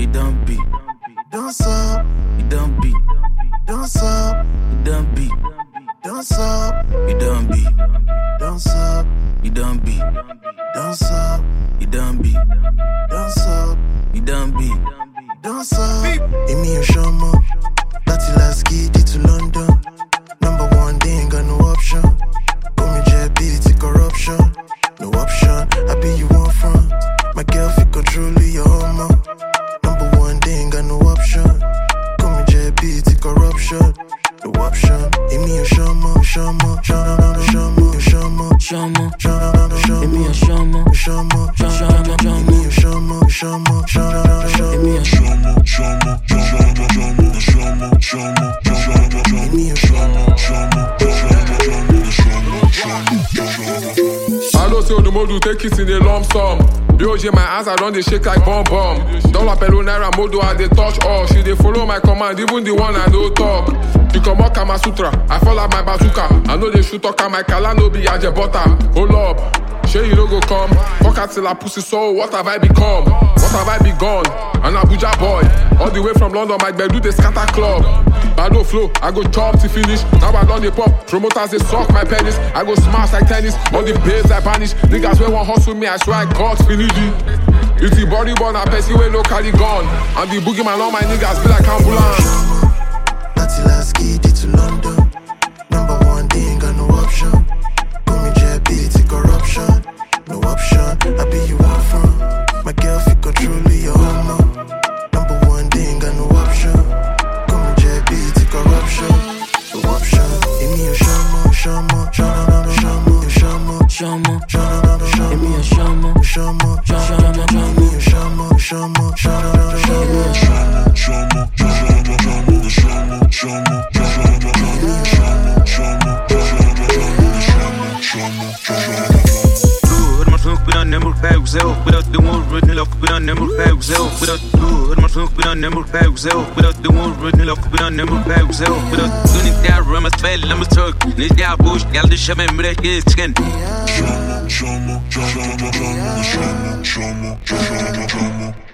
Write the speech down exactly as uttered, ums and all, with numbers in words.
it don't beat. Don't stop, it don't beat. Don't stop, it don't beat. Don't stop, it don't beat. Don't stop, it don't beat. Don't stop, it don't beat. Don't stop, it don't beat. Don't stop. Emi Oshama, Lati Lasky, D to London. Number one, they ain't got no option. Call me J B, it's corruption. No option, I be you one front. My girl fit control your homo. Number one, they ain't got no option. Call me J B, it's corruption. No option. Emi Oshama, Oshama, Oshama, Oshama, Oshama, Oshama, Oshama, Emi Oshama, Oshama, Oshama, Emi Oshama, Oshama, Oshama, Emi Oshama, Oshama, Oshama, Oshama, Oshama, Oshama, Emi Oshama, Oshama, Oshama, Oshama, Oshama. I don't say on the modu, take it in a lump sum. B O J, my hands, I don't they shake like bomb bomb. Dollar pelo naira modo, I they touch all. She they follow my command, even the one I don't talk. You come out Kama Sutra, I fall out my bazooka. I know they shoot talk, my kala no be aje butter. Hold up, sure you don't go come. Fuck out till I pussy so, what have I become? What have I begun? An Abuja boy, all the way from London, my bed do the scatter club. Bado flow, I go chop to finish. Now I done the pop, promoters they suck my penis. I go smash like tennis, on the base I vanish. Niggas wey want hustle me, I swear I got finish it. It's the body born, I person wey no carry gun. And the boogeyman, all my niggas be like ambulance. Lati Lasky, D to London. Number one, they ain't got no option. Call me J B, it's corruption. No option, I be you one front. My girl fit control your homo. Number one, they ain't got no option. Call me J B, it's corruption. No option. Emi Oshama, Oshama, Oshama, Oshama, Oshama, Oshama, Oshama, Emi Oshama, Oshama, Oshama, Emi Oshama, Oshama, Oshama, Emi Oshama, Oshama, Oshama, Oshama, Oshama, Oshama, Oshama, Oshama, Oshama. Never pay yourself without the one written love. We don't never pay yourself without the good. My smoke, we don't never pay yourself without the one written love. We don't never pay yourself without doing it there. I'm a spell, I'm a talk. Need that bush, y'all the shaman, break his skin. Shama, shama, shama, shama, shama, shama, shama, shama.